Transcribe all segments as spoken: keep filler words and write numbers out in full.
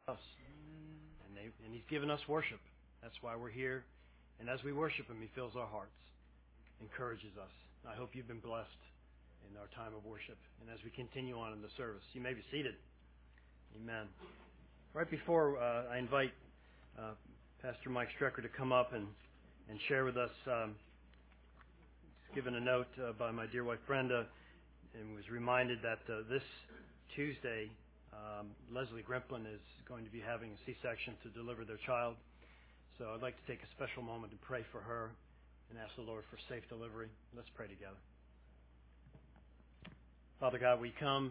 us. And, they, and He's given us worship. That's why we're here. And as we worship Him, He fills our hearts, encourages us. I hope you've been blessed in our time of worship. And as we continue on in the service, you may be seated. Amen. Right before uh, I invite uh, Pastor Mike Strecker to come up and, and share with us, um, given a note uh, by my dear wife Brenda, and was reminded that uh, this Tuesday, um, Leslie Grimplin is going to be having a C-section to deliver their child. So I'd like to take a special moment to pray for her and ask the Lord for safe delivery. Let's pray together. Father God, we come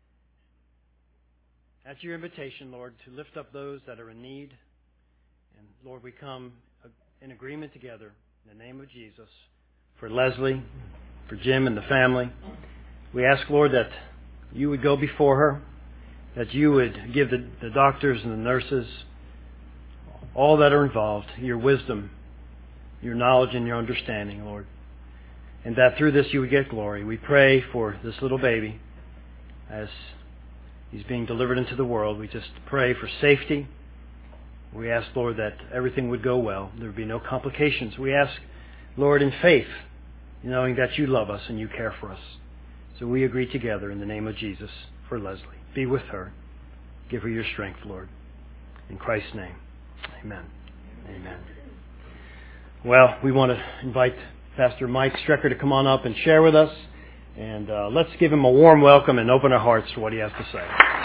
at your invitation, Lord, to lift up those that are in need. And Lord, we come in agreement together in the name of Jesus for Leslie, for Jim and the family. We ask, Lord, that you would go before her, that you would give the, the doctors and the nurses, all that are involved, your wisdom, your knowledge and your understanding, Lord. And that through this you would get glory. We pray for this little baby as he's being delivered into the world. We just pray for safety. We ask, Lord, that everything would go well. There would be no complications. We ask, Lord, in faith, knowing that you love us and you care for us. So we agree together in the name of Jesus for Leslie. Be with her. Give her your strength, Lord. In Christ's name, amen. Amen. Well, we want to invite Pastor Mike Strecker to come on up and share with us. And uh, let's give him a warm welcome and open our hearts to what he has to say.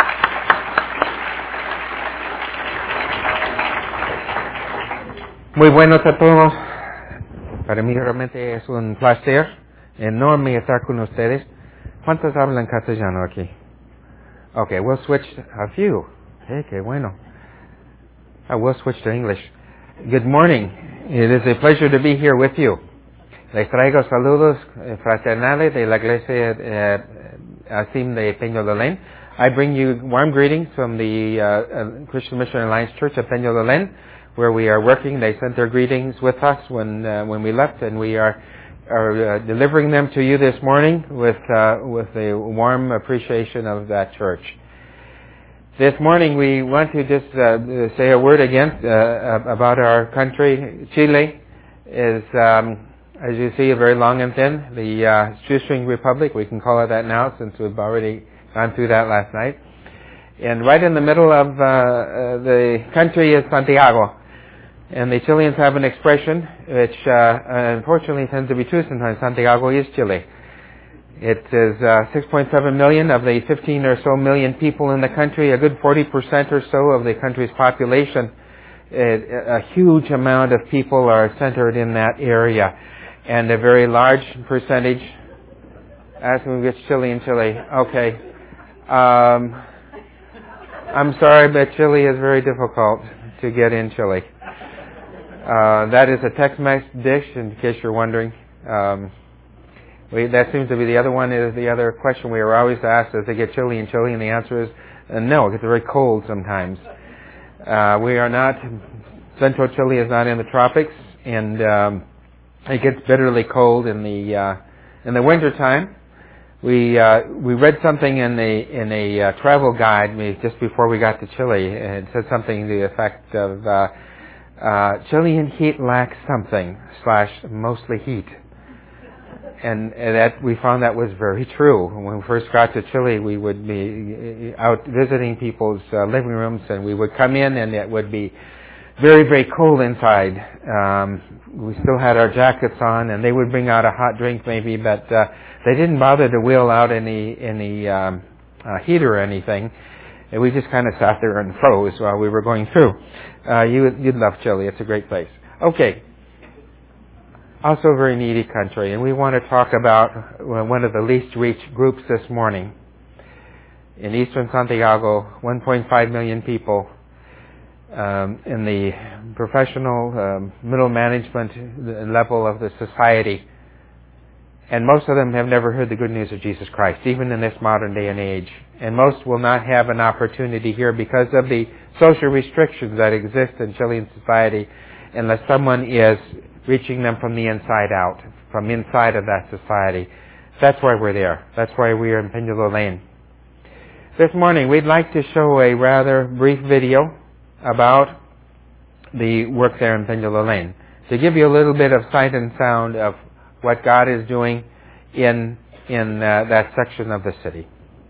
Muy buenos a todos. Para mí realmente es un placer enorme estar con ustedes. ¿Cuántos hablan castellano aquí? Okay, we'll switch a few. Hey, qué bueno. I will switch to English. Good morning. It is a pleasure to be here with you. Les traigo saludos fraternales de la Iglesia uh, Asim de Peñalolén. I bring you warm greetings from the uh, uh, Christian Missionary Alliance Church of Peñalolén, where we are working. They sent their greetings with us when uh, when we left, and we are are uh, delivering them to you this morning with uh, with a warm appreciation of that church. This morning we want to just uh, say a word again uh, about our country. Chile is, um, as you see, very long and thin. The uh, shoestring republic, we can call it that now since we've already gone through that last night. And right in the middle of uh, uh, the country is Santiago. And the Chileans have an expression which uh, unfortunately tends to be true sometimes. Santiago is Chile. It is uh, six point seven million of the fifteen or so million people in the country. A good forty percent or so of the country's population. It, a huge amount of people are centered in that area. And a very large percentage, ask me which Chile in Chile. Okay. Um, I'm sorry, but Chile is very difficult to get in Chile. Uh, that is a Tex-Mex dish, in case you're wondering. Um, we, that seems to be the other one. Is the other question we are always asked: is they get chili in Chile? And the answer is uh, no. It's very cold sometimes. Uh, we are not. Central Chile is not in the tropics, and um, it gets bitterly cold in the uh, in the wintertime. We uh, we read something in a in a uh, travel guide we, just before we got to Chile, and it said something to the effect of. Uh, Uh, Chilean heat lacks something, slash, mostly heat. And, and that we found that was very true. When we first got to Chile, we would be out visiting people's uh, living rooms, and we would come in, and it would be very, very cold inside. Um, we still had our jackets on, and they would bring out a hot drink maybe, but uh, they didn't bother to wheel out any, any um, uh, heater or anything. And we just kind of sat there and froze while we were going through. Uh, you, you'd love Chile. It's a great place. Okay. Also a very needy country. And we want to talk about one of the least reached groups this morning. In eastern Santiago, one point five million people um, in the professional um, middle management level of the society. And most of them have never heard the good news of Jesus Christ, even in this modern day and age. And most will not have an opportunity here because of the social restrictions that exist in Chilean society unless someone is reaching them from the inside out, from inside of that society. That's why we're there. That's why we are in Peñalolén. This morning we'd like to show a rather brief video about the work there in Pendula Lane to give you a little bit of sight and sound of what God is doing in in uh, that section of the city.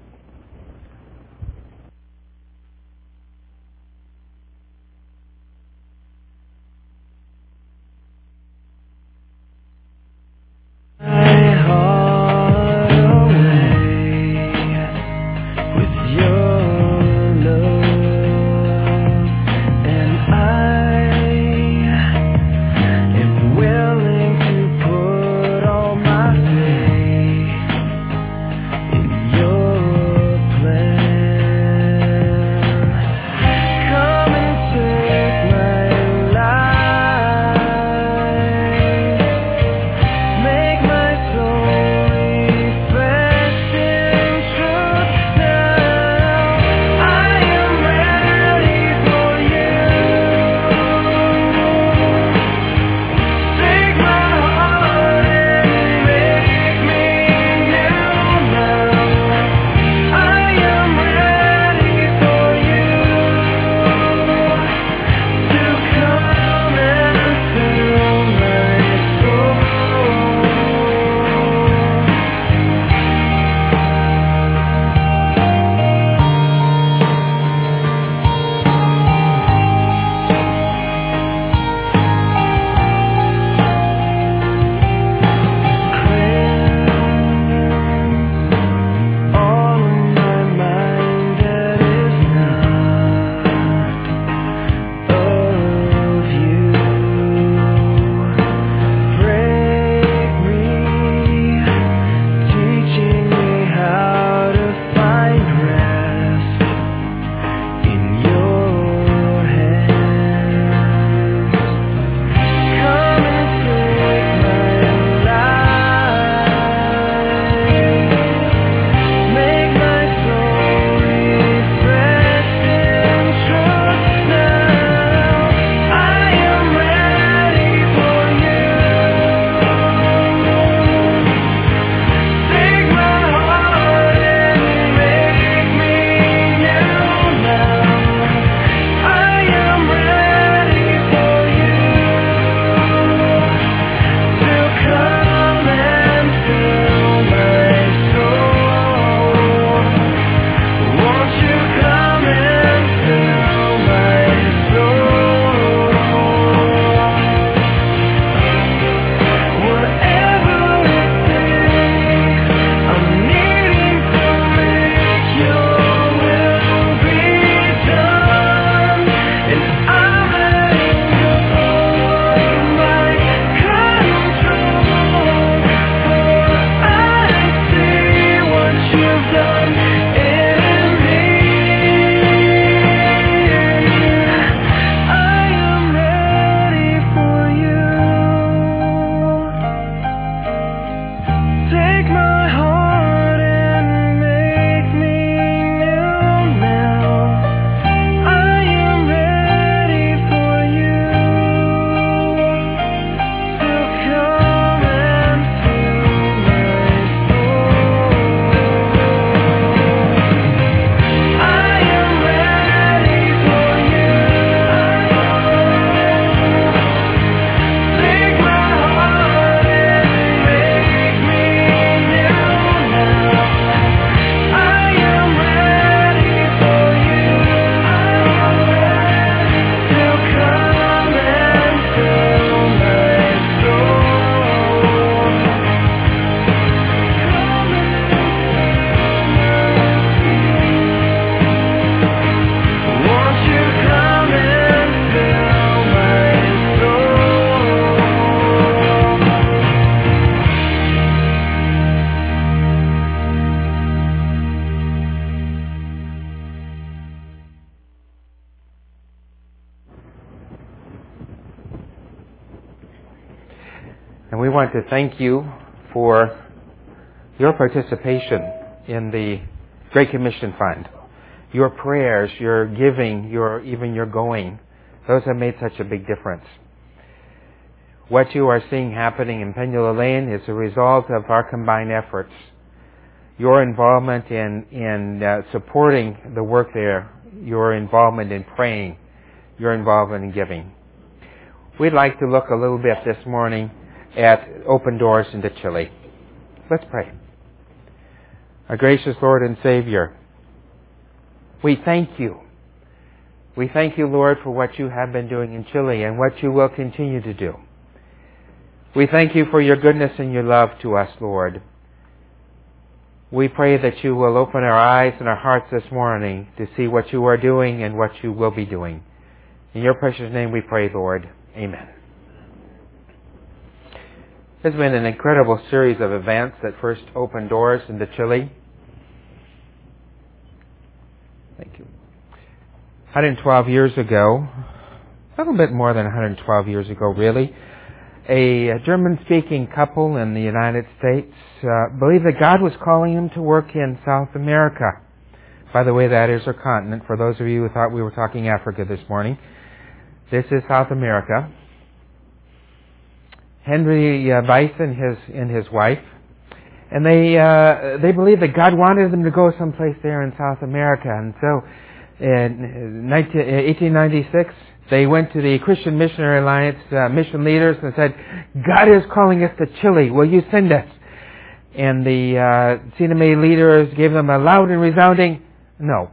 And we want to thank you for your participation in the Great Commission Fund. Your prayers, your giving, your even your going, those have made such a big difference. What you are seeing happening in Pendula Lane is a result of our combined efforts. your involvement in, in uh, supporting the work there, your involvement in praying, your involvement in giving. We'd like to look a little bit this morning at Open Doors into Chile. Let's pray. Our gracious Lord and Savior, we thank you. We thank you, Lord, for what you have been doing in Chile and what you will continue to do. We thank you for your goodness and your love to us, Lord. We pray that you will open our eyes and our hearts this morning to see what you are doing and what you will be doing. In your precious name we pray, Lord. Amen. There's been an incredible series of events that first opened doors into Chile. Thank you. one hundred twelve years ago, a little bit more than one hundred twelve years ago, really, a German-speaking couple in the United States uh, believed that God was calling them to work in South America. By the way, that is our continent. For those of you who thought we were talking Africa this morning, this is South America. Henry uh, Weiss and his and his wife, and they uh, they believed that God wanted them to go someplace there in South America. And so, in eighteen ninety-six, they went to the Christian Missionary Alliance uh, mission leaders and said, "God is calling us to Chile. Will you send us?" And the uh, C N M A leaders gave them a loud and resounding no.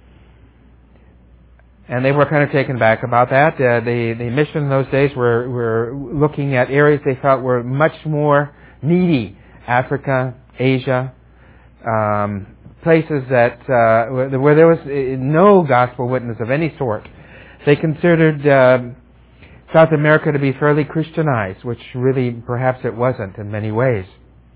And they were kind of taken back about that. Uh, the, the mission in those days were, were looking at areas they felt were much more needy. Africa, Asia, um, places that uh, where, where there was no gospel witness of any sort. They considered uh, South America to be fairly Christianized, which really perhaps it wasn't in many ways.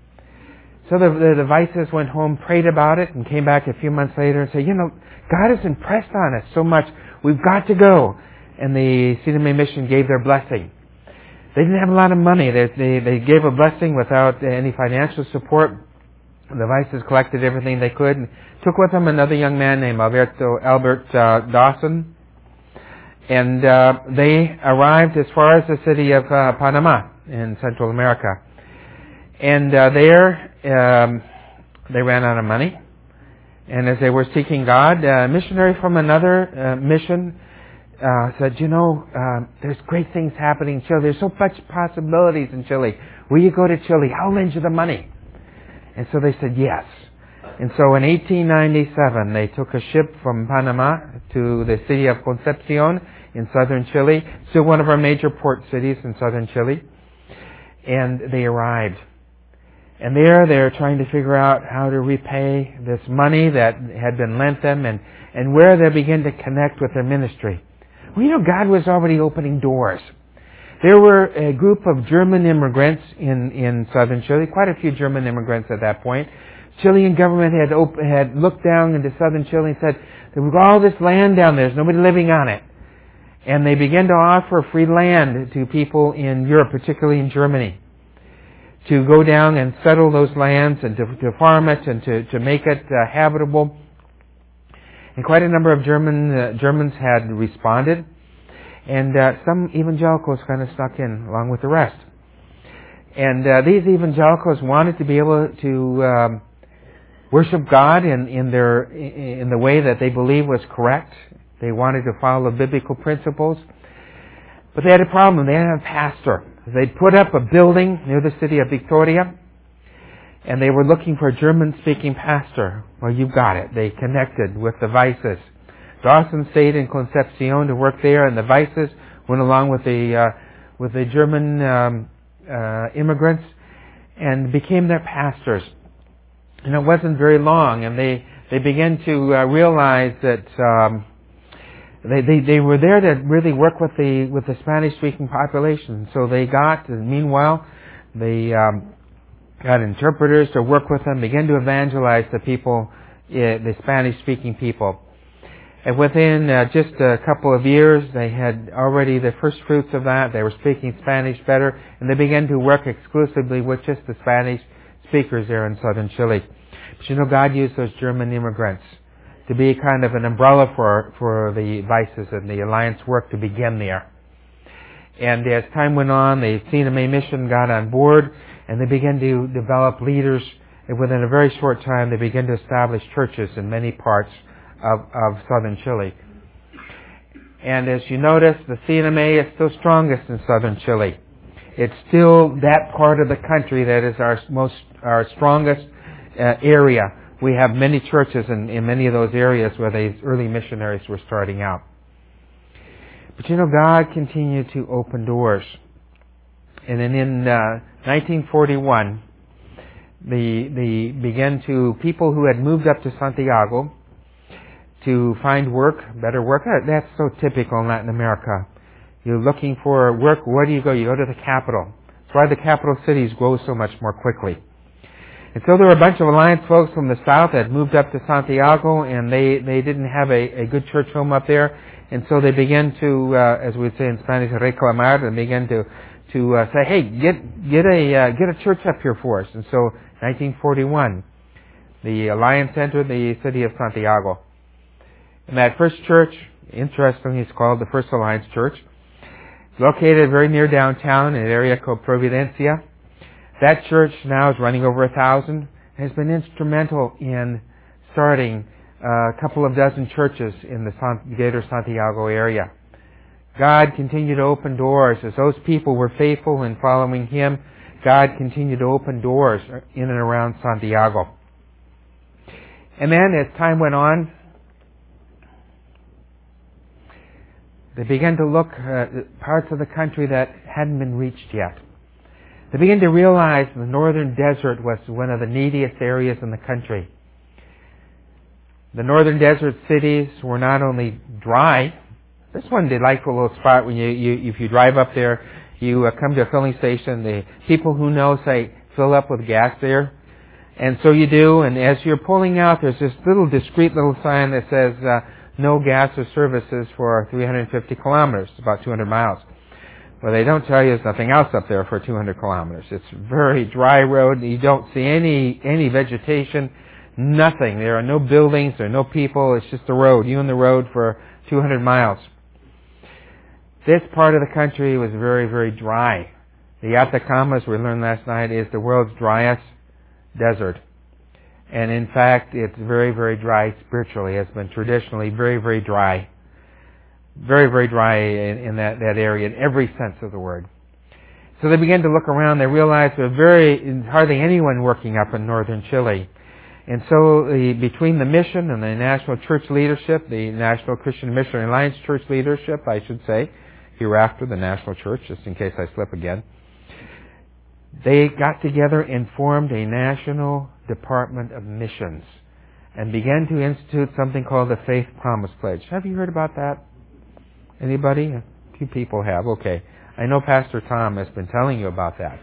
So the, the, the Weisses went home, prayed about it, and came back a few months later and said, you know, God has impressed on us so much. We've got to go. And the C N M A mission gave their blessing. They didn't have a lot of money. They, they, they gave a blessing without any financial support. The Weisses collected everything they could and took with them another young man named Alberto, Albert uh, Dawson. And uh, they arrived as far as the city of uh, Panama in Central America. And uh, there um, they ran out of money. And as they were seeking God, a missionary from another uh, mission uh, said, you know, uh, there's great things happening in Chile. There's so much possibilities in Chile. Will you go to Chile? I'll lend you the money. And so they said yes. And so in eighteen ninety-seven, they took a ship from Panama to the city of Concepcion in southern Chile, still one of our major port cities in southern Chile. And they arrived. And there they're trying to figure out how to repay this money that had been lent them and, and where they begin to connect with their ministry. Well, you know, God was already opening doors. There were a group of German immigrants in, in southern Chile, quite a few German immigrants at that point. Chilean government had op- had looked down into southern Chile and said, there was all this land down there, there's nobody living on it. And they began to offer free land to people in Europe, particularly in Germany, to go down and settle those lands and to, to farm it and to, to make it uh, habitable. And quite a number of German uh, Germans had responded. And uh, some evangelicals kind of snuck in along with the rest. And uh, these evangelicals wanted to be able to um, worship God in, in their in the way that they believed was correct. They wanted to follow biblical principles. But they had a problem. They didn't have a pastor. They'd put up a building near the city of Victoria, and they were looking for a German-speaking pastor. Well, you've got it. They connected with the Weisses. Dawson stayed in Concepcion to work there, and the Weisses went along with the uh, with the German um, uh, immigrants and became their pastors. And it wasn't very long, and they they began to uh, realize that um, they, they they were there to really work with the with the Spanish-speaking population. So they got, and meanwhile, they um, got interpreters to work with them, began to evangelize the people, uh, the Spanish-speaking people. And within uh, just a couple of years, they had already the first fruits of that. They were speaking Spanish better, and they began to work exclusively with just the Spanish speakers there in southern Chile. But you know, God used those German immigrants to be kind of an umbrella for for the Weisses and the Alliance work to begin there. And as time went on, the C N M A mission got on board, and they began to develop leaders and within a very short time they began to establish churches in many parts of, of southern Chile. And as you notice, the C N M A is still strongest in southern Chile. It's still that part of the country that is our most, our strongest uh, area. We have many churches in, in many of those areas where these early missionaries were starting out. But you know, God continued to open doors. And then in uh, nineteen forty-one, the, the began to, people who had moved up to Santiago to find work, better work. That's so typical in Latin America. You're looking for work, where do you go? You go to the capital. That's why the capital cities grow so much more quickly. And so there were a bunch of Alliance folks from the south that moved up to Santiago, and they, they didn't have a, a good church home up there. And so they began to, uh, as we would say in Spanish, reclamar, and began to, to uh, say, hey, get, get a, uh, get a church up here for us. And so nineteen forty-one, the Alliance entered the city of Santiago. And that first church, interestingly, is called the First Alliance Church. It's located very near downtown in an area called Providencia. That church now is running over a thousand and has been instrumental in starting uh, a couple of dozen churches in the San- greater Santiago area. God continued to open doors. As those people were faithful in following Him, God continued to open doors in and around Santiago. And then as time went on, they began to look at parts of the country that hadn't been reached yet. They began to realize the northern desert was one of the neediest areas in the country. The northern desert cities were not only dry. This one delightful little spot when you, you if you drive up there, you uh, come to a filling station. The people who know say fill up with gas there, and so you do. And as you're pulling out, there's this little discreet little sign that says Uh, no gas or services for three hundred fifty kilometers, about two hundred miles. Well, they don't tell you there's nothing else up there for two hundred kilometers. It's a very dry road. You don't see any, any vegetation, nothing. There are no buildings, there are no people. It's just the road. You and the road for two hundred miles. This part of the country was very, very dry. The Atacama, as we learned last night, is the world's driest desert. And in fact, it's very, very dry spiritually. It's been traditionally very, very dry. Very, very dry in, in that, that area in every sense of the word. So they began to look around. They realized there was very, hardly anyone working up in northern Chile. And so the, between the mission and the National Church Leadership, the National Christian Missionary Alliance Church Leadership, I should say, hereafter the National Church, just in case I slip again, they got together and formed a National Department of Missions and began to institute something called the Faith Promise Pledge. Have you heard about that? Anybody? A few people have. Okay. I know Pastor Tom has been telling you about that.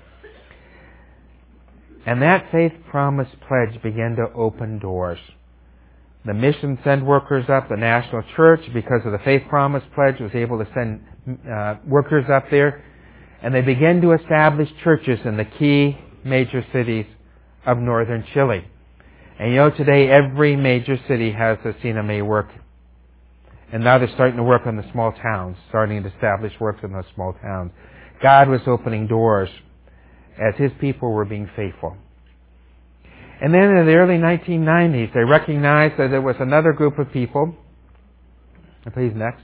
And that Faith Promise Pledge began to open doors. The mission sent workers up. The National Church, because of the Faith Promise Pledge, was able to send uh, workers up there. And they began to establish churches in the key major cities of northern Chile. And you know, today every major city has a C N M A work. And now they're starting to work on the small towns, starting to establish works in those small towns. God was opening doors as His people were being faithful. And then in the early nineteen nineties, they recognized that there was another group of people. Please, next.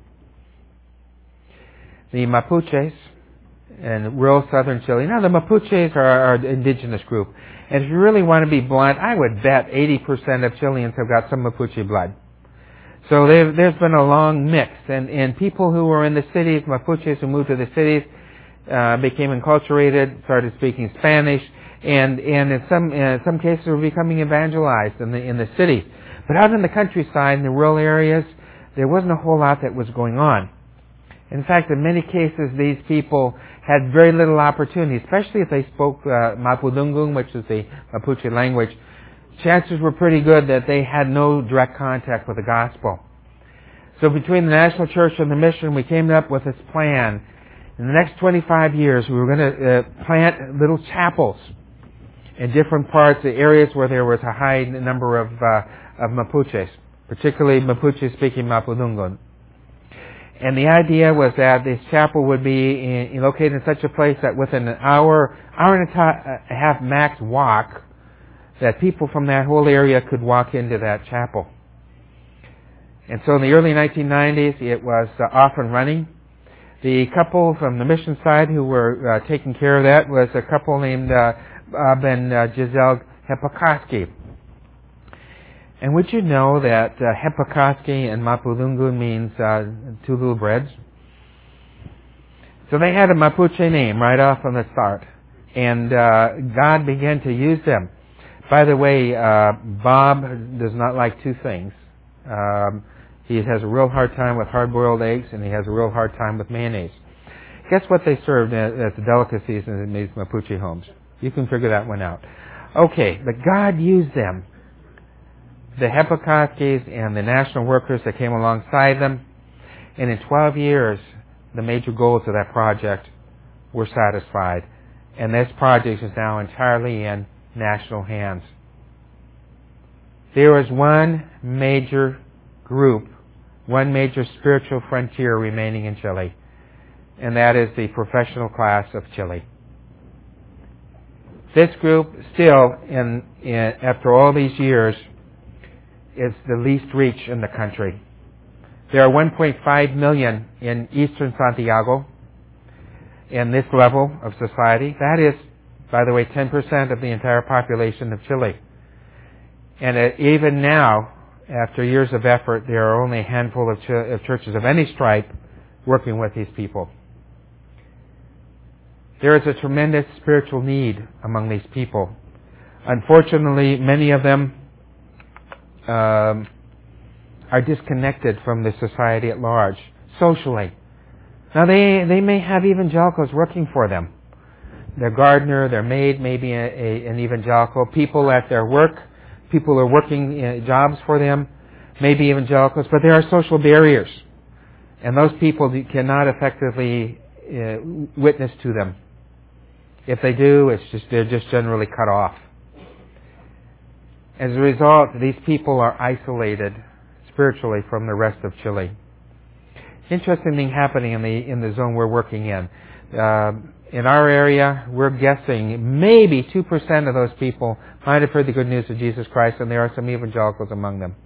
The Mapuches in rural southern Chile. Now, the Mapuches are our indigenous group. And if you really want to be blunt, I would bet eighty percent of Chileans have got some Mapuche blood. So there's been a long mix. And, and people who were in the cities, Mapuches who moved to the cities, uh, became enculturated, started speaking Spanish, and, and in some, in some cases were becoming evangelized in the, in the cities. But out in the countryside, in the rural areas, there wasn't a whole lot that was going on. In fact, in many cases, these people had very little opportunity, especially if they spoke uh, Mapudungun, which is the Mapuche language. Chances were pretty good that they had no direct contact with the gospel. So between the National Church and the mission, we came up with this plan. In the next twenty-five years, we were going to uh, plant little chapels in different parts, the areas where there was a high number of, uh, of Mapuches, particularly Mapuche-speaking Mapudungun. And the idea was that this chapel would be in, located in such a place that within an hour, hour and a, t- a half max walk, that people from that whole area could walk into that chapel. And so in the early nineteen nineties, it was uh, off and running. The couple from the mission side who were uh, taking care of that was a couple named uh, Bob and uh, Giselle Hepakoski. And would you know that uh, Hepakoski in Mapudungun means uh, two little breads? So they had a Mapuche name right off from the start. And uh, God began to use them. By the way, uh, Bob does not like two things. Um, he has a real hard time with hard-boiled eggs, and he has a real hard time with mayonnaise. Guess what they served as, as the delicacies in these Mapuche homes? You can figure that one out. Okay, but God used them. The Hepakoskis and the national workers that came alongside them. And in twelve years, the major goals of that project were satisfied. And this project is now entirely in national hands. There is one major group, one major spiritual frontier remaining in Chile, and that is the professional class of Chile. This group still, in, in, after all these years, is the least reach in the country. There are one point five million in eastern Santiago in this level of society. That is, by the way, ten percent of the entire population of Chile. And uh, even now, after years of effort, there are only a handful of, ch- of churches of any stripe working with these people. There is a tremendous spiritual need among these people. Unfortunately, many of them um, are disconnected from the society at large, socially. Now, they, they may have evangelicals working for them. Their gardener, their maid may be a, a, an evangelical. People at their work, people who are working uh, jobs for them, may be evangelicals, but there are social barriers. And those people cannot effectively uh, witness to them. If they do, it's just they're just generally cut off. As a result, these people are isolated spiritually from the rest of Chile. Interesting thing happening in the in the zone we're working in. Uh, in our area, we're guessing maybe two percent of those people might have heard the good news of Jesus Christ, and there are some evangelicals among them.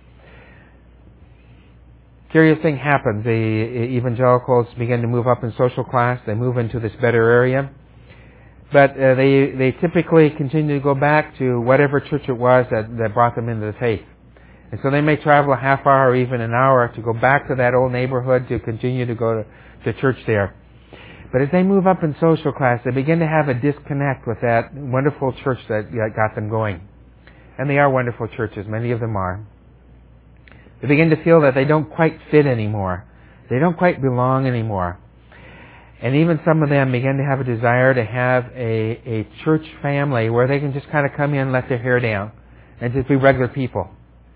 Curious thing happens. The evangelicals begin to move up in social class. They move into this better area. But uh, they they typically continue to go back to whatever church it was that, that brought them into the faith. And so they may travel a half hour or even an hour to go back to that old neighborhood to continue to go to, to church there. But as they move up in social class, they begin to have a disconnect with that wonderful church that got them going. And they are wonderful churches, many of them are. They begin to feel that they don't quite fit anymore. They don't quite belong anymore. And even some of them begin to have a desire to have a, a church family where they can just kind of come in and let their hair down and just be regular people.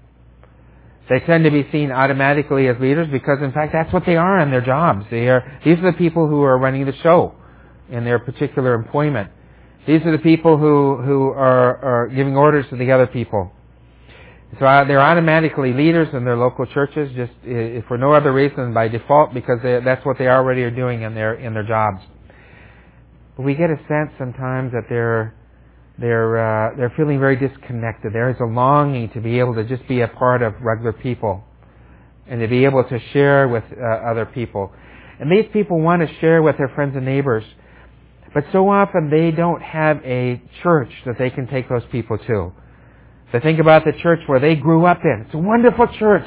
They tend to be seen automatically as leaders because, in fact, that's what they are in their jobs. They are, these are the people who are running the show in their particular employment. These are the people who, who are, are giving orders to the other people. So uh, they're automatically leaders in their local churches, just uh, for no other reason by default, because they, that's what they already are doing in their in their jobs. But we get a sense sometimes that they're they're uh, they're feeling very disconnected. There is a longing to be able to just be a part of regular people, and to be able to share with uh, other people. And these people want to share with their friends and neighbors, but so often they don't have a church that they can take those people to. They think about the church where they grew up in. It's a wonderful church.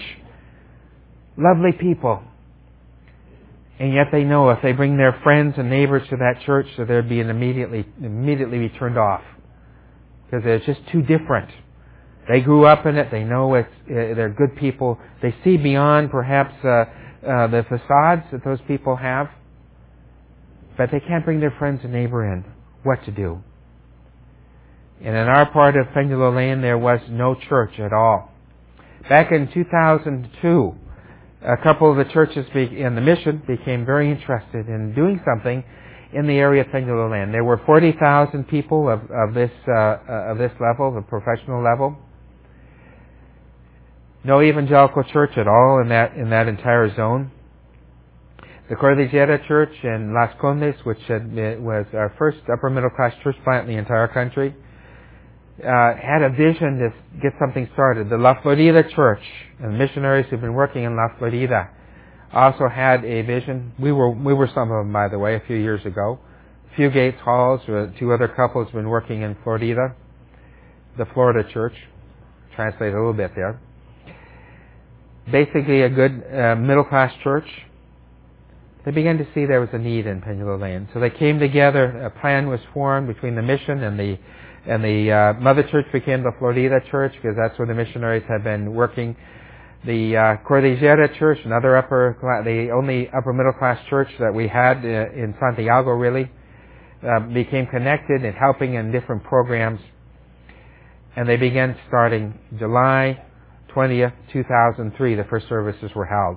Lovely people. And yet they know if they bring their friends and neighbors to that church, that they'd be immediately, immediately be turned off. Because they're just too different. They grew up in it. They know it's, uh, they're good people. They see beyond perhaps uh, uh, the facades that those people have. But they can't bring their friends and neighbor in. What to do? And in our part of Peñalolén, there was no church at all. Back in two thousand two, a couple of the churches in the mission became very interested in doing something in the area of Peñalolén. There were forty thousand people of, of this uh, of this level, the professional level. No evangelical church at all in that in that entire zone. The Cordillera Church in Las Condes, which had, was our first upper middle class church plant in the entire country, uh, had a vision to get something started. The La Florida Church and missionaries who've been working in La Florida also had a vision. We were we were some of them, by the way, a few years ago. Few Gates Halls, uh, two other couples have been working in Florida. The Florida Church, translate a little bit there. Basically a good uh, middle-class church. They began to see there was a need in Peñuelo Lane. So they came together, a plan was formed between the mission and the and the uh, mother church became the Florida Church, because that's where the missionaries had been working. The uh, Cordillera Church, another upper class, the only upper middle class church that we had uh, in Santiago really, uh, became connected and helping in different programs. And they began starting July twentieth, two thousand three, the first services were held.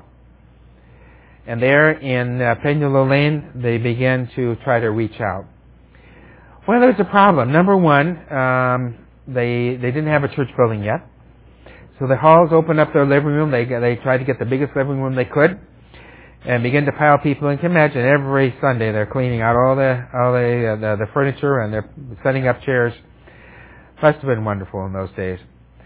And there in uh, Peñuelo Lane, they began to try to reach out. Well, there's a problem. Number one, um, they they didn't have a church building yet. So the halls opened up their living room. They they tried to get the biggest living room they could, and began to pile people in. You can imagine every Sunday they're cleaning out all the all the uh, the, the furniture, and they're setting up chairs. Must have been wonderful in those days.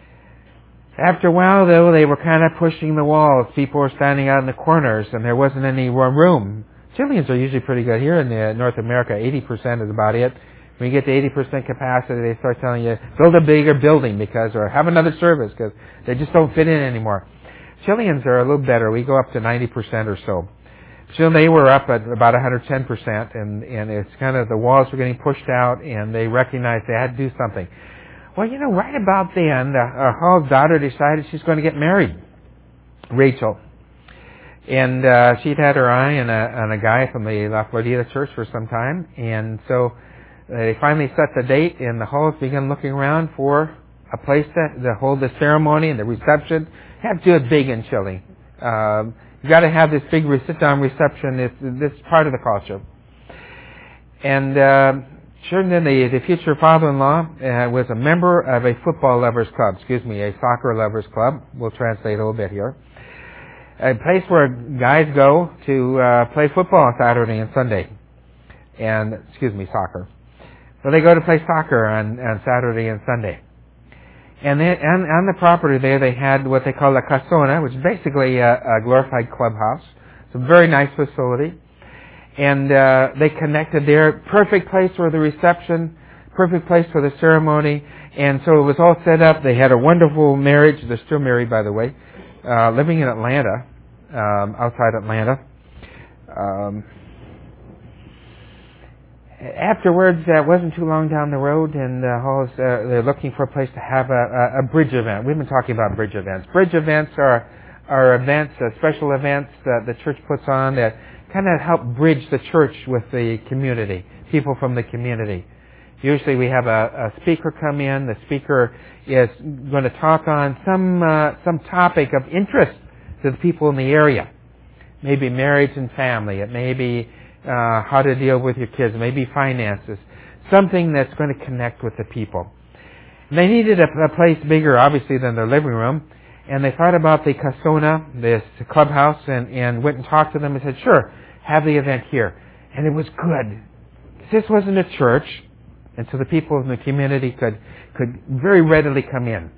After a while, though, they were kind of pushing the walls. People were standing out in the corners, and there wasn't any room. Chileans are usually pretty good here in the North America. eighty percent is about it. When you get to eighty percent capacity, they start telling you, build a bigger building because, or have another service because they just don't fit in anymore. Chileans are a little better. We go up to ninety percent or so. So they were up at about one hundred ten percent, and, and it's kind of the walls were getting pushed out, and they recognized they had to do something. Well, you know, right about then, uh, Hall's daughter decided she's going to get married, Rachel. And uh, she'd had her eye on a, on a guy from the La Florida Church for some time, and so they finally set the date, and the Halls began looking around for a place to, to hold the ceremony and the reception. You have to do it big in Chile. Um, you got to have this big sit-down reception. It's this is part of the culture. And uh, sure enough, the, the future father-in-law uh, was a member of a football lovers club. Excuse me, a soccer lovers club. We'll translate a little bit here. A place where guys go to uh, play football on Saturday and Sunday, and excuse me, soccer. So they go to play soccer on, on Saturday and Sunday. And then on, on the property there, they had what they call a casona, which is basically a, a glorified clubhouse. It's a very nice facility. And uh, they connected there. Perfect place for the reception, perfect place for the ceremony. And so it was all set up. They had a wonderful marriage. They're still married, by the way, uh, living in Atlanta, um, outside Atlanta. Um, Afterwards, uh, it wasn't too long down the road, and uh, Halls, uh, they're looking for a place to have a, a, a bridge event. We've been talking about bridge events. Bridge events are are events, uh, special events that the church puts on that kind of help bridge the church with the community, people from the community. Usually we have a, a speaker come in. The speaker is going to talk on some uh, some topic of interest to the people in the area. Maybe marriage and family. It may be Uh, how to deal with your kids, maybe finances, something that's going to connect with the people. And they needed a, a place bigger, obviously, than their living room, and they thought about the casona, this clubhouse, and, and went and talked to them and said, sure, have the event here. And it was good. This wasn't a church, and so the people in the community could, could very readily come in.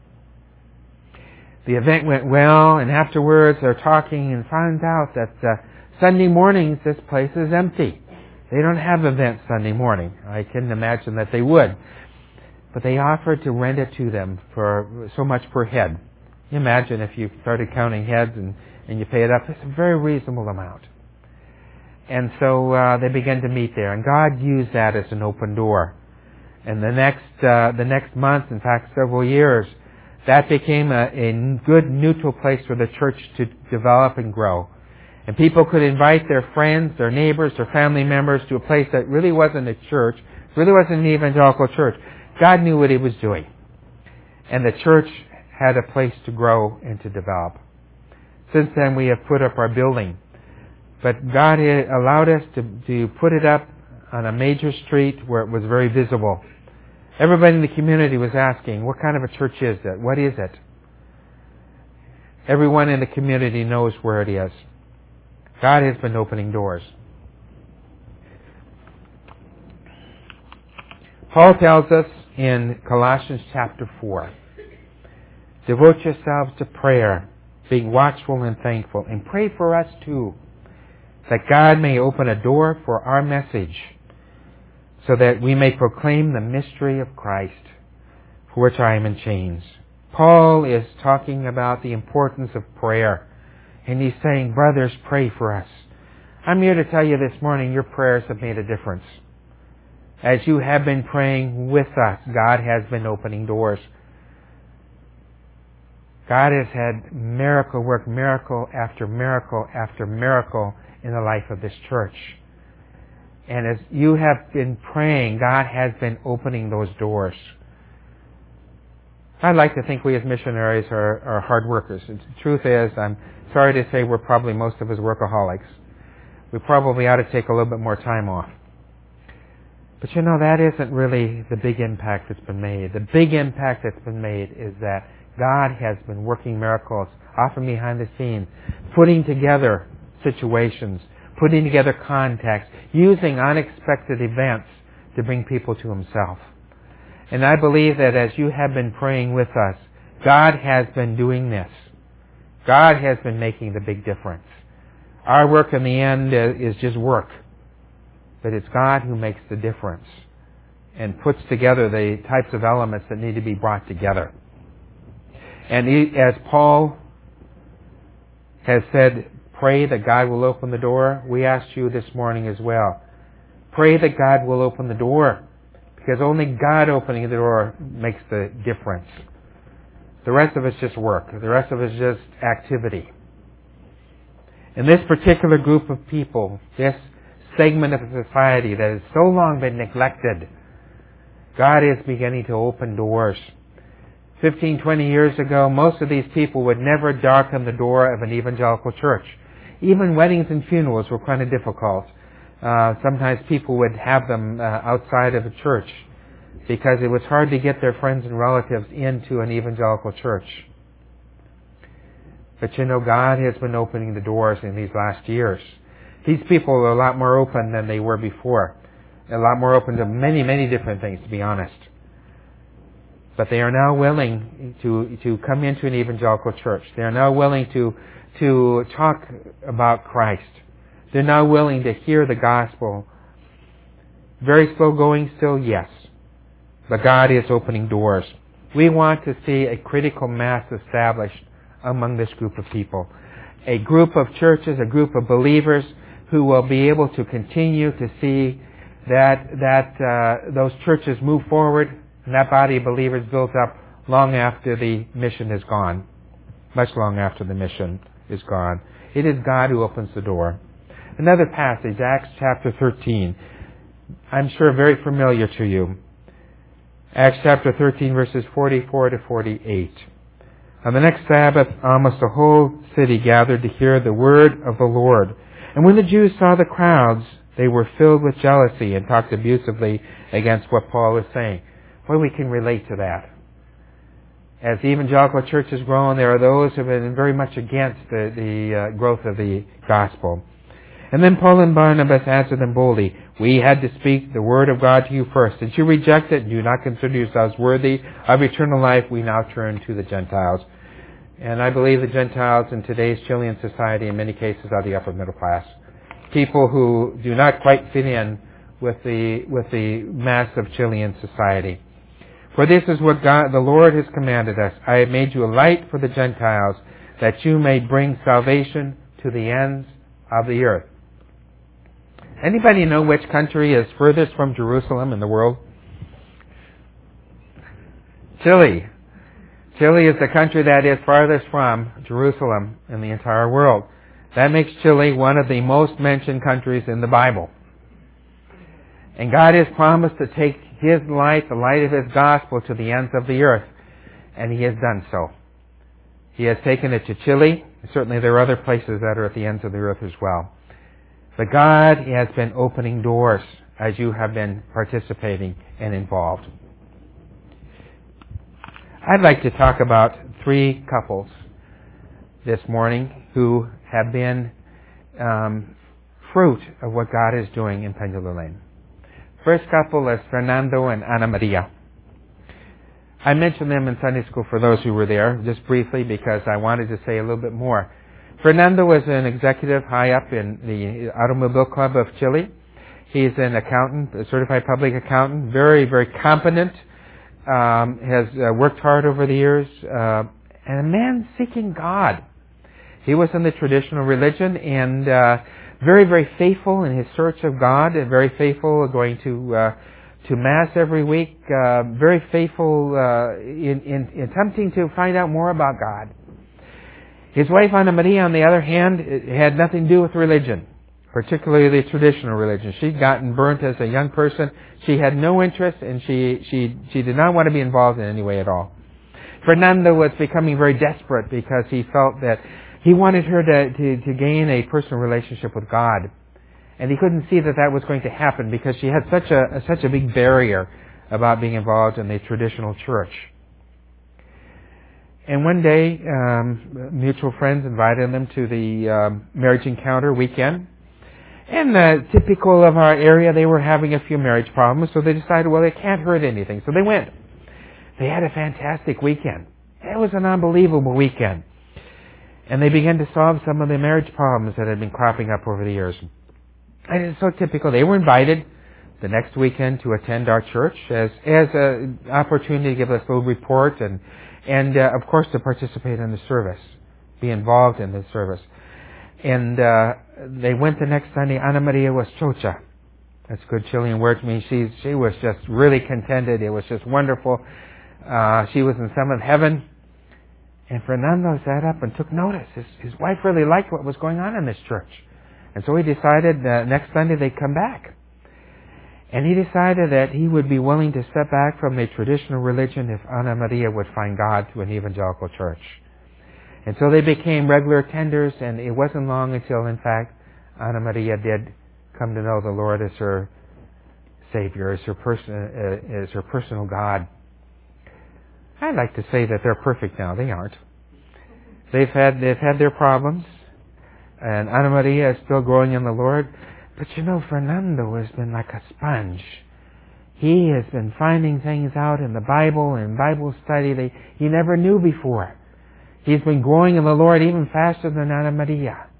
The event went well, and afterwards they're talking and found out that uh, Sunday mornings, this place is empty. They don't have events Sunday morning. I couldn't imagine that they would. But they offered to rent it to them for so much per head. You imagine if you started counting heads and, and you pay it up, it's a very reasonable amount. And so uh, they began to meet there. And God used that as an open door. And the next, uh, the next month, in fact several years, that became a, a good neutral place for the church to develop and grow. And people could invite their friends, their neighbors, their family members to a place that really wasn't a church, really wasn't an evangelical church. God knew what He was doing. And the church had a place to grow and to develop. Since then, we have put up our building. But God allowed us to, to put it up on a major street where it was very visible. Everybody in the community was asking, what kind of a church is it? What is it? Everyone in the community knows where it is. God has been opening doors. Paul tells us in Colossians chapter four. Devote yourselves to prayer, being watchful and thankful, and pray for us too, that God may open a door for our message, so that we may proclaim the mystery of Christ, for which I am in chains. Paul is talking about the importance of prayer, and he's saying, brothers, pray for us. I'm here to tell you this morning, your prayers have made a difference. As you have been praying with us, God has been opening doors. God has had miracle work, miracle after miracle after miracle in the life of this church. And as you have been praying, God has been opening those doors. I'd like to think we as missionaries are, are hard workers. The truth is, I'm sorry to say we're probably most of us workaholics. We probably ought to take a little bit more time off. But you know, that isn't really the big impact that's been made. The big impact that's been made is that God has been working miracles, often behind the scenes, putting together situations, putting together contacts, using unexpected events to bring people to Himself. And I believe that as you have been praying with us, God has been doing this. God has been making the big difference. Our work in the end is just work. But it's God who makes the difference and puts together the types of elements that need to be brought together. And he, as Paul has said, pray that God will open the door, we ask you this morning as well. Pray that God will open the door, because only God opening the door makes the difference. The rest of it's just work. The rest of it's just activity. In this particular group of people, this segment of society that has so long been neglected, God is beginning to open doors. Fifteen, twenty years ago, most of these people would never darken the door of an evangelical church. Even weddings and funerals were kind of difficult. Uh, sometimes people would have them uh, outside of a church because it was hard to get their friends and relatives into an evangelical church. But you know, God has been opening the doors in these last years. These people are a lot more open than they were before. A lot more open to many, many different things, to be honest. But they are now willing to, to come into an evangelical church. They are now willing to, to talk about Christ. They're now willing to hear the gospel. Very slow going still, yes. But God is opening doors. We want to see a critical mass established among this group of people. A group of churches, a group of believers who will be able to continue to see that, that uh, those churches move forward and that body of believers built up long after the mission is gone. Much long after the mission is gone. It is God who opens the door. Another passage, Acts chapter thirteen. I'm sure very familiar to you. Acts chapter thirteen, verses forty-four to forty-eight. On the next Sabbath, almost the whole city gathered to hear the word of the Lord. And when the Jews saw the crowds, they were filled with jealousy and talked abusively against what Paul was saying. Well, we can relate to that. As the evangelical church has grown, there are those who have been very much against the, the uh, growth of the gospel. And then Paul and Barnabas answered them boldly, we had to speak the word of God to you first. Since you reject it and do not consider yourselves worthy of eternal life, we now turn to the Gentiles. And I believe the Gentiles in today's Chilean society in many cases are the upper middle class. People who do not quite fit in with the, with the mass of Chilean society. For this is what God, the Lord has commanded us. I have made you a light for the Gentiles, that you may bring salvation to the ends of the earth. Anybody know which country is furthest from Jerusalem in the world? Chile. Chile is the country that is farthest from Jerusalem in the entire world. That makes Chile one of the most mentioned countries in the Bible. And God has promised to take His light, the light of His gospel, to the ends of the earth. And He has done so. He has taken it to Chile. Certainly there are other places that are at the ends of the earth as well. But God has been opening doors as you have been participating and involved. I'd like to talk about three couples this morning who have been um, fruit of what God is doing in Pendula Lane. First couple is Fernando and Ana Maria. I mentioned them in Sunday school for those who were there, just briefly, because I wanted to say a little bit more. Fernando was an executive high up in the Automobile Club of Chile. He's an accountant, a certified public accountant, very, very competent, um, has uh, worked hard over the years, uh, and a man seeking God. He was in the traditional religion and uh, very, very faithful in his search of God, and very faithful going to uh, to Mass every week, uh, very faithful uh, in, in, in attempting to find out more about God. His wife, Ana Maria, on the other hand, had nothing to do with religion, particularly the traditional religion. She'd gotten burnt as a young person. She had no interest, and she, she, she did not want to be involved in any way at all. Fernando was becoming very desperate because he felt that he wanted her to, to, to gain a personal relationship with God. And he couldn't see that that was going to happen because she had such a, such a big barrier about being involved in the traditional church. And one day, um, mutual friends invited them to the um, marriage encounter weekend. And uh, typical of our area, they were having a few marriage problems, so they decided, well, it can't hurt anything. So they went. They had a fantastic weekend. It was an unbelievable weekend. And they began to solve some of the marriage problems that had been cropping up over the years. And it's so typical. They were invited the next weekend to attend our church as as an opportunity to give us a little report and, and uh, of course, to participate in the service, be involved in the service. And uh, they went the next Sunday. Ana Maria was chocha. That's a good Chilean word to me. She, she was just really contented. It was just wonderful. Uh, she was in seventh heaven. And Fernando sat up and took notice. His, his wife really liked what was going on in this church. And so he decided uh, next Sunday they'd come back. And he decided that he would be willing to step back from the traditional religion if Ana Maria would find God through an evangelical church. And so they became regular attenders, and it wasn't long until, in fact, Ana Maria did come to know the Lord as her Savior, as her, person, uh, as her personal God. I'd like to say that they're perfect now. They aren't. They've had, they've had their problems. And Ana Maria is still growing in the Lord. But you know, Fernando has been like a sponge. He has been finding things out in the Bible and Bible study that he never knew before. He's been growing in the Lord even faster than Ana Maria.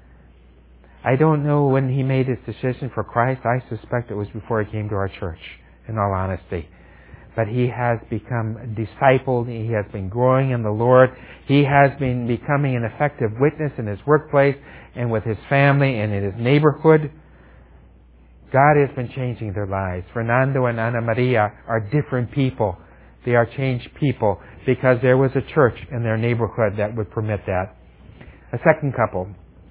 I don't know when he made his decision for Christ. I suspect it was before he came to our church, in all honesty. But he has become discipled. He has been growing in the Lord. He has been becoming an effective witness in his workplace and with his family and in his neighborhood. God has been changing their lives. Fernando and Ana Maria are different people. They are changed people because there was a church in their neighborhood that would permit that. A second couple,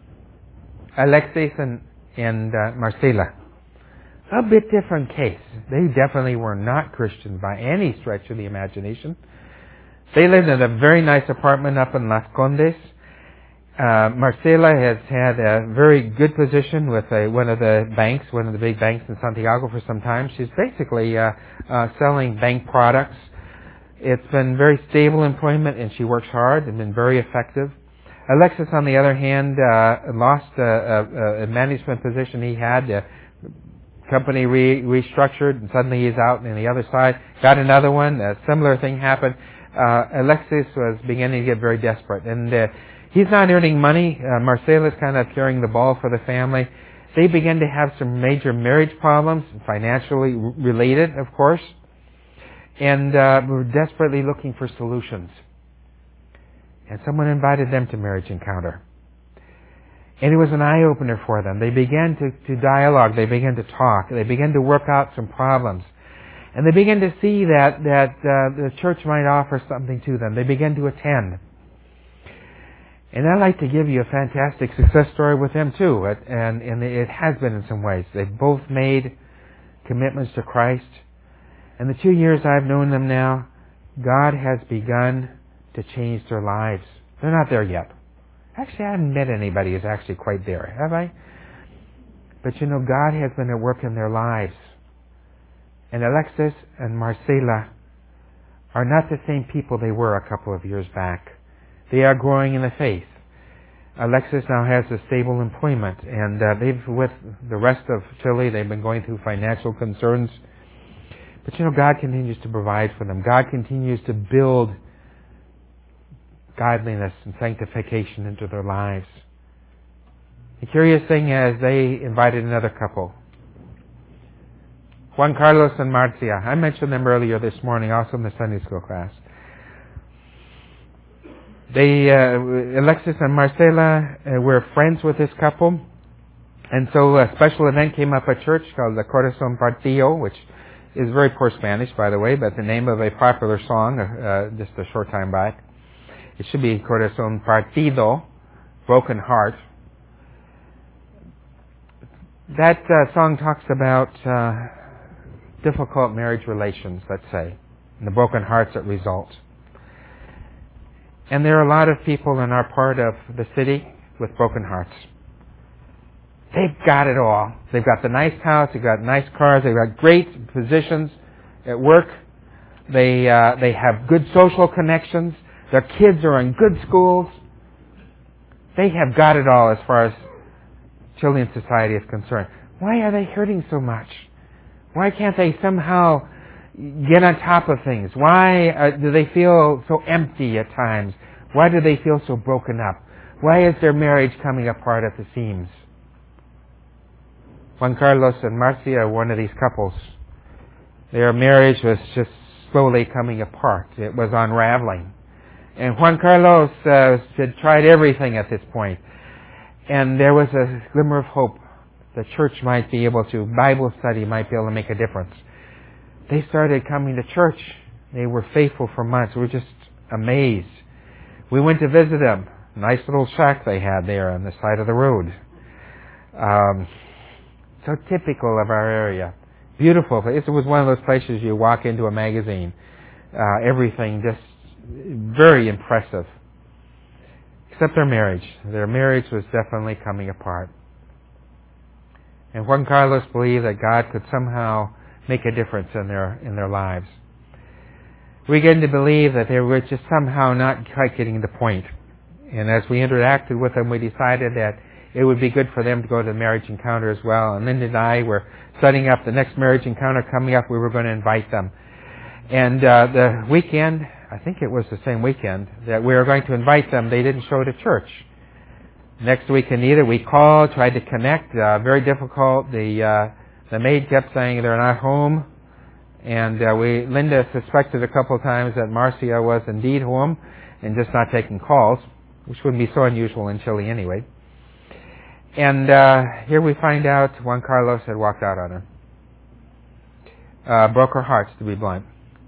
Alexis and, and uh, Marcela. A bit different case. They definitely were not Christians by any stretch of the imagination. They lived in a very nice apartment up in Las Condes. Uh, Marcela has had a very good position with a, one of the banks, one of the big banks in Santiago for some time. She's basically uh, uh, selling bank products. It's been very stable employment, and she works hard and been very effective. Alexis, on the other hand, uh, lost a, a, a management position he had. Uh, company re- restructured, and suddenly he's out on the other side. Got another one. A similar thing happened. Uh, Alexis was beginning to get very desperate, and uh, he's not earning money. Uh, Marcela's kind of carrying the ball for the family. They begin to have some major marriage problems, financially related, of course, and uh, were desperately looking for solutions. And someone invited them to Marriage Encounter. And it was an eye-opener for them. They began to, to dialogue. They began to talk. They began to work out some problems. And they began to see that, that uh, the church might offer something to them. They began to attend. And I'd like to give you a fantastic success story with them too. It, and, and it has been in some ways. They've both made commitments to Christ. And the two years I've known them now, God has begun to change their lives. They're not there yet. Actually, I haven't met anybody who's actually quite there, have I? But you know, God has been at work in their lives. And Alexis and Marcela are not the same people they were a couple of years back. They are growing in the faith. Alexis now has a stable employment, and uh, they've, with the rest of Chile, they've been going through financial concerns. But you know, God continues to provide for them. God continues to build godliness and sanctification into their lives. The curious thing is they invited another couple. Juan Carlos and Marcia. I mentioned them earlier this morning, also in the Sunday school class. They, uh, Alexis and Marcela uh, were friends with this couple. And so a special event came up at church called the Corazón Partido, which is very poor Spanish, by the way, but the name of a popular song uh, just a short time back. It should be Corazón Partido, broken heart. That uh, song talks about uh, difficult marriage relations, let's say, and the broken hearts that result. And there are a lot of people in our part of the city with broken hearts. They've got it all. They've got the nice house, they've got nice cars, they've got great positions at work. They uh, they have good social connections. Their kids are in good schools. They have got it all as far as Chilean society is concerned. Why are they hurting so much? Why can't they somehow get on top of things? Why uh, do they feel so empty at times? Why do they feel so broken up? Why is their marriage coming apart at the seams? Juan Carlos and Marcia are one of these couples. Their marriage was just slowly coming apart. It was unraveling. And Juan Carlos uh, had tried everything at this point. And there was a glimmer of hope. The church might be able to, Bible study might be able to make a difference. They started coming to church. They were faithful for months. We were just amazed. We went to visit them. Nice little shack they had there on the side of the road. Um, so typical of our area. Beautiful place. It was one of those places you walk into a magazine. Uh, everything just very impressive. Except their marriage. Their marriage was definitely coming apart. And Juan Carlos believed that God could somehow make a difference in their in their lives. We began to believe that they were just somehow not quite getting the point. And as we interacted with them, we decided that it would be good for them to go to the marriage encounter as well. And Linda and I were setting up the next marriage encounter coming up. We were going to invite them. And uh, the weekend, I think it was the same weekend, that we were going to invite them, they didn't show to church. Next weekend either, we called, tried to connect, uh, very difficult. The uh, the maid kept saying they're not home. And uh, we, Linda suspected a couple of times that Marcia was indeed home and just not taking calls, which wouldn't be so unusual in Chile anyway. And uh, here we find out Juan Carlos had walked out on her. Uh, broke her heart, to be blunt.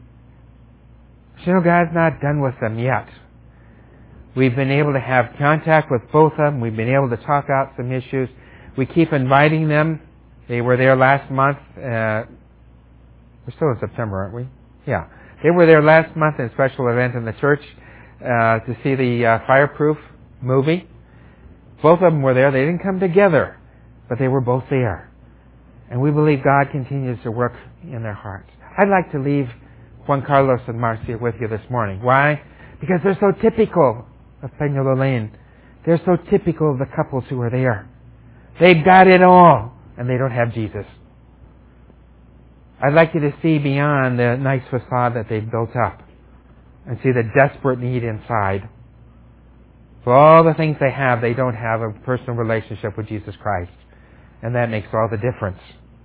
You know, God's not done with them yet. We've been able to have contact with both of them. We've been able to talk out some issues. We keep inviting them. They were there last month. Uh, we're still in September, aren't we? Yeah. They were there last month in a special event in the church uh, to see the uh, Fireproof movie. Both of them were there. They didn't come together, but they were both there. And we believe God continues to work in their hearts. I'd like to leave Juan Carlos and Marcia with you this morning. Why? Because they're so typical of Peña Lane. They're so typical of the couples who are there. They've got it all, and they don't have Jesus. I'd like you to see beyond the nice facade that they've built up and see the desperate need inside. For all the things they have, they don't have a personal relationship with Jesus Christ. And that makes all the difference.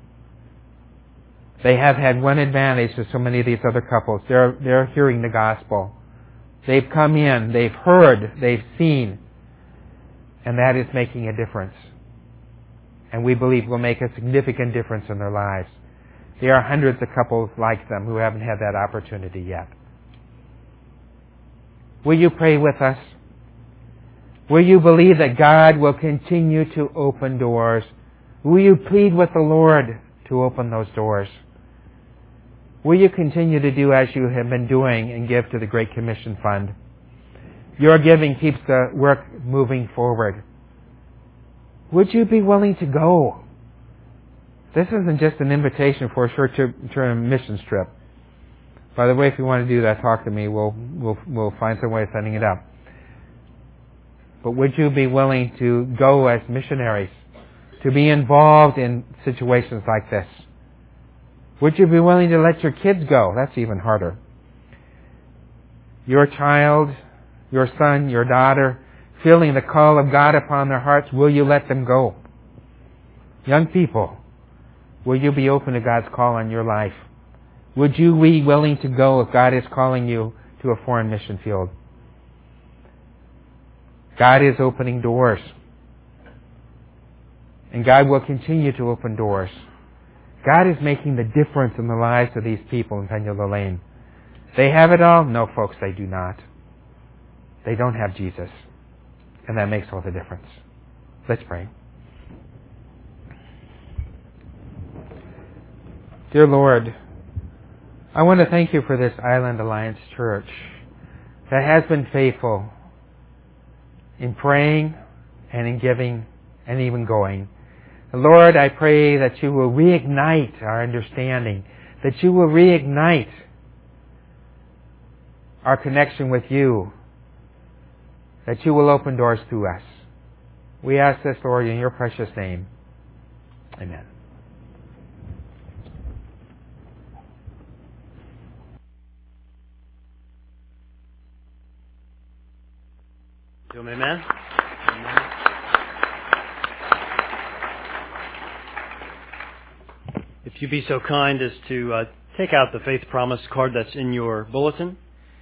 They have had one advantage to so many of these other couples. They're, they're hearing the gospel. They've come in, they've heard, they've seen. And that is making a difference. And we believe will make a significant difference in their lives. There are hundreds of couples like them who haven't had that opportunity yet. Will you pray with us? Will you believe that God will continue to open doors? Will you plead with the Lord to open those doors? Will you continue to do as you have been doing and give to the Great Commission Fund? Your giving keeps the work moving forward. Would you be willing to go? This isn't just an invitation for a short-term missions trip. By the way, if you want to do that, talk to me. We'll, we'll, we'll find some way of setting it up. But would you be willing to go as missionaries, to be involved in situations like this? Would you be willing to let your kids go? That's even harder. Your child, your son, your daughter, feeling the call of God upon their hearts, will you let them go? Young people, will you be open to God's call on your life? Would you be willing to go if God is calling you to a foreign mission field? God is opening doors. And God will continue to open doors. God is making the difference in the lives of these people in Penula Lane. They have it all? No, folks, they do not. They don't have Jesus. And that makes all the difference. Let's pray. Dear Lord, I want to thank you for this Island Alliance Church that has been faithful in praying and in giving and even going. Lord, I pray that you will reignite our understanding, that you will reignite our connection with you, that you will open doors through us. We ask this, Lord, in your precious name. Amen. Do amen. Amen. If you'd be so kind as to uh, take out the Faith Promise card that's in your bulletin.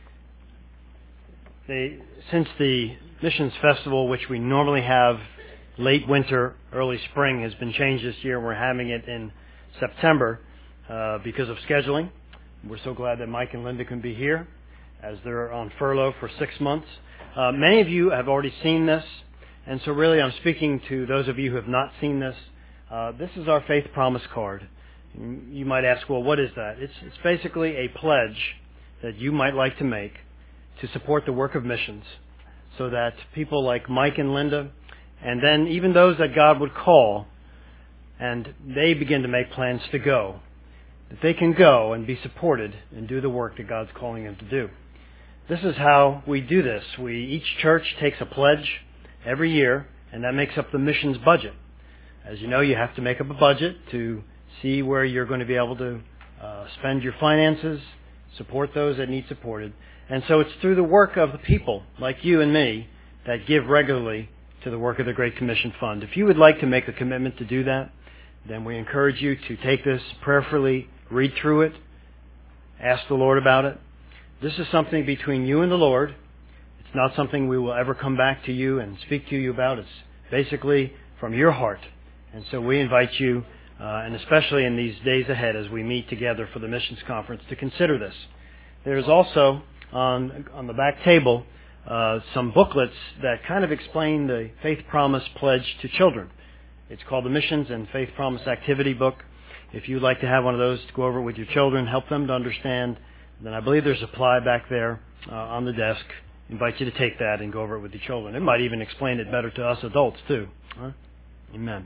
They, since the Missions Festival, which we normally have late winter, early spring, has been changed this year, we're having it in September uh, because of scheduling. We're so glad that Mike and Linda can be here as they're on furlough for six months. Uh, many of you have already seen this, and so really I'm speaking to those of you who have not seen this. Uh, this is our Faith Promise card. You might ask, well, what is that? It's, it's basically a pledge that you might like to make to support the work of missions so that people like Mike and Linda, and then even those that God would call, and they begin to make plans to go, that they can go and be supported and do the work that God's calling them to do. This is how we do this. We Each church takes a pledge every year, and that makes up the missions budget. As you know, you have to make up a budget to see where you're going to be able to uh, spend your finances, support those that need supported. And so it's through the work of the people like you and me that give regularly to the work of the Great Commission Fund. If you would like to make a commitment to do that, then we encourage you to take this prayerfully, read through it, ask the Lord about it. This is something between you and the Lord. It's not something we will ever come back to you and speak to you about. It's basically from your heart. And so we invite you, uh, and especially in these days ahead as we meet together for the missions conference, to consider this. There's also on on the back table uh, some booklets that kind of explain the Faith Promise Pledge to children. It's called the Missions and Faith Promise Activity Book. If you'd like to have one of those to go over with your children, help them to understand, then I believe there's a supply back there uh, on the desk. I invite you to take that and go over it with your children. It might even explain it better to us adults too. Huh? Amen.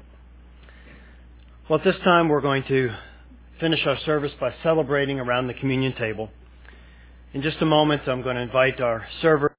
Well, at this time we're going to finish our service by celebrating around the communion table. In just a moment, I'm going to invite our server